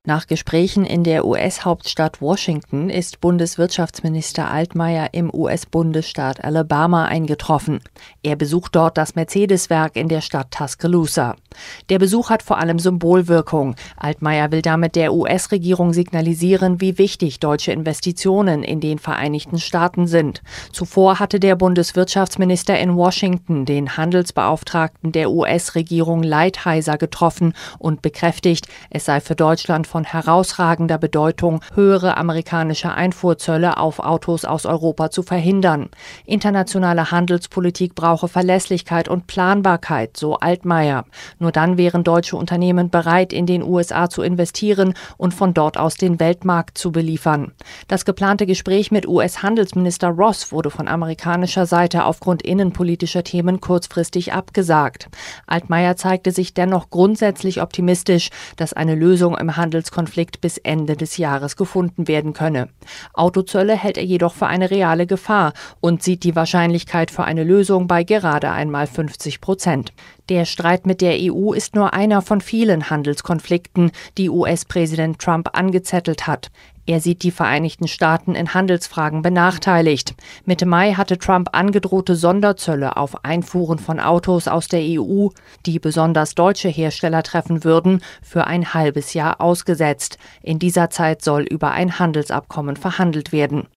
Nach Gesprächen in der US-Hauptstadt Washington ist Bundeswirtschaftsminister Altmaier im US-Bundesstaat Alabama eingetroffen. Er besucht dort das Mercedes-Werk in der Stadt Tuscaloosa. Der Besuch hat vor allem Symbolwirkung. Altmaier will damit der US-Regierung signalisieren, wie wichtig deutsche Investitionen in den Vereinigten Staaten sind. Zuvor hatte der Bundeswirtschaftsminister in Washington den Handelsbeauftragten der US-Regierung Lighthizer getroffen und bekräftigt, es sei für Deutschland von herausragender Bedeutung, höhere amerikanische Einfuhrzölle auf Autos aus Europa zu verhindern. Internationale Handelspolitik brauche Verlässlichkeit und Planbarkeit, so Altmaier. Nur dann wären deutsche Unternehmen bereit, in den USA zu investieren und von dort aus den Weltmarkt zu beliefern. Das geplante Gespräch mit US-Handelsminister Ross wurde von amerikanischer Seite aufgrund innenpolitischer Themen kurzfristig abgesagt. Altmaier zeigte sich dennoch grundsätzlich optimistisch, dass eine Lösung im Handelskonflikt bis Ende des Jahres gefunden werden könne. Autozölle hält er jedoch für eine reale Gefahr und sieht die Wahrscheinlichkeit für eine Lösung bei gerade einmal 50%. Der Streit mit der EU ist nur einer von vielen Handelskonflikten, die US-Präsident Trump angezettelt hat. Er sieht die Vereinigten Staaten in Handelsfragen benachteiligt. Mitte Mai hatte Trump angedrohte Sonderzölle auf Einfuhren von Autos aus der EU, die besonders deutsche Hersteller treffen würden, für ein halbes Jahr ausgesetzt. In dieser Zeit soll über ein Handelsabkommen verhandelt werden.